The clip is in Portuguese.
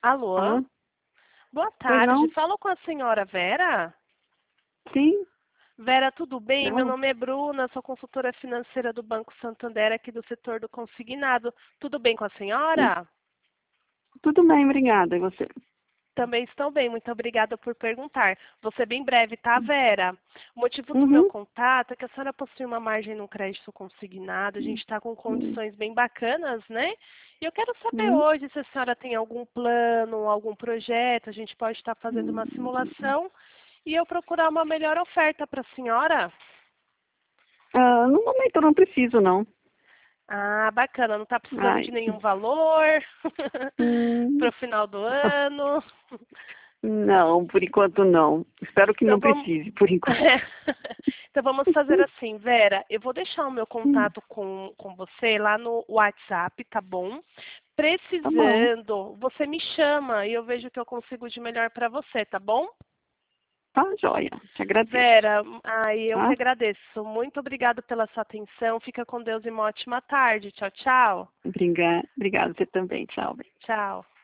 Alô? Alô? Boa Pois tarde. não? Falo com a senhora Vera? Sim, Vera, tudo bem? Meu ela. nome é Bruna, sou consultora financeira do Banco Santander aqui do setor do consignado. Tudo bem com a Hum, senhora? Tudo bem, obrigada. E você? Também estou bem, muito obrigada por perguntar. Vou ser bem breve, tá, Vera? O motivo do meu Uhum. contato é que a senhora possui uma margem no crédito consignado, a gente está com Hum, condições bem bacanas, né? E eu quero saber hum, hoje se a senhora tem algum plano, algum projeto, a gente pode estar fazendo uma hum. simulação e eu procurar uma melhor oferta para a senhora. No momento eu não preciso, não. Ah, bacana, não está precisando Ai, de nenhum valor para hum, o final do ano. não, por enquanto não. Espero que Então não vamos. precise, por enquanto. Então vamos fazer assim, Vera. Eu vou deixar o meu Hum, contato com você lá no WhatsApp, tá bom? Tá bom, Precisando, você me chama e eu vejo o que eu consigo de melhor para você, tá bom? tá joia. Te agradeço, Vera, aí eu que tá? agradeço. Muito obrigada pela sua atenção. Fica com Deus e uma ótima tarde. Tchau, tchau. Obrigada, você também. Tchau. Tchau.